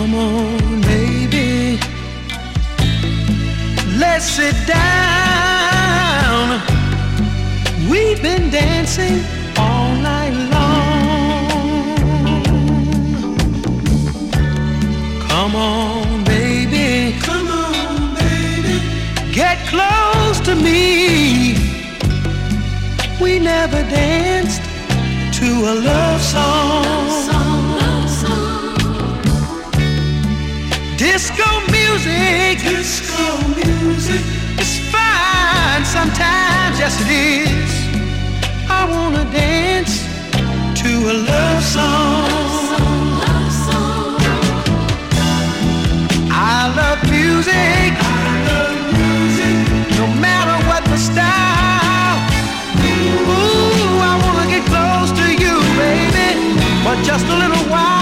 Come on, baby, let's sit down. We've been dancing all night long. Come on, baby, come on, baby, get close to me. We never danced to a love song. Disco music, is fine sometimes, yes it is. I wanna dance to a love song. I love music, no matter what the style. Ooh, I wanna get close to you, baby, for just a little while.